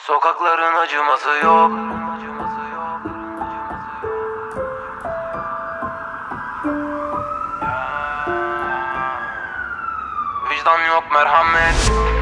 Sokakların acıması yok. Vicdan yok, merhamet.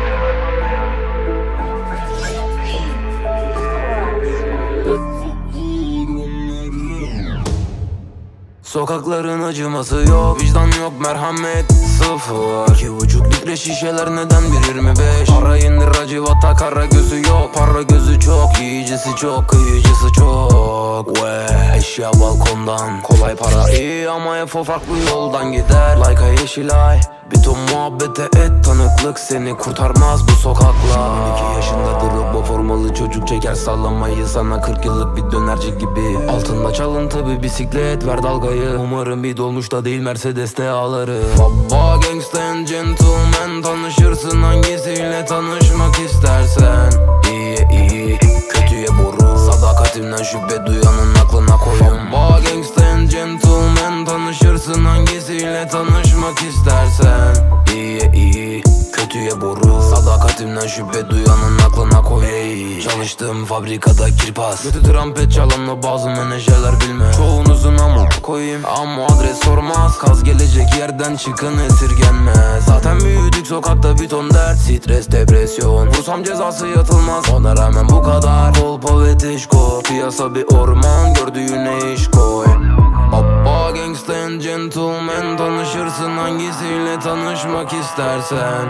Sokakların acıması yok, vicdan yok, merhamet sıfır. 2,5 litre şişeler neden 1,25? Para indir acıvata, kara gözü yok. Para gözü çok, yiyicisi çok, kıyıcısı çok. Eşya balkondan, kolay para iyi ama efo farklı yoldan gider. Like'a yeşilay, bir ton muhabbete et, tanıklık seni kurtarmaz bu sokaklar. 12 yaşında durup o formalı çocuk çeker sallamayı, sana 40 yıllık bir dönerci gibi. Altında çalıntı bir bisiklet, ver dalgayı. Umarım bir dolmuşta değil Mercedes'te ağlarım. Baba gangsta and gentleman, tanışırsın hangisiyle tanışmak istersen. İyi kötüye boru, sadakatimden şüphe duyanın aklına koyun. Baba gangsta and gentleman, tanışırsın hangisiyle tanışmak istersen. İyi kötüye boru, sadakatimden şüphe duyanın aklına koy. Çalıştığım fabrikada kirpas, kötü trompet çalanla bazı menajerler bilmez. Çoğunuzun ama koyayım ama adres sormaz. Kaz gelecek yerden çıkın esirgenmez. Zaten büyüdük sokakta bir ton dert, stres, depresyon. Vursam cezası yatılmaz, ona rağmen bu kadar. Kolpa ve tişko, piyasa bir orman, gördüğüne iş koy. Baba gangsta and gentleman, tanışırsın hangisiyle tanışmak istersen.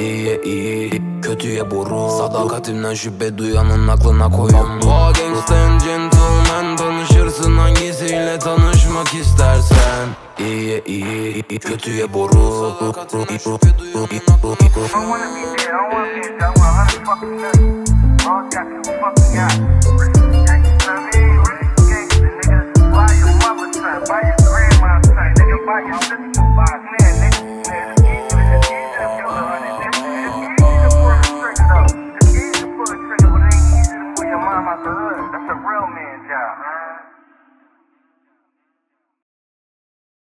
İyi kötüye boru, sadakatimden şüphe duyanın aklına koyun. Baba gangsta and gentleman, tanışırsın hangisiyle tanışmak istersen. İyi kötüye boru, sadakatimden şüphe duyanın aklına koyun.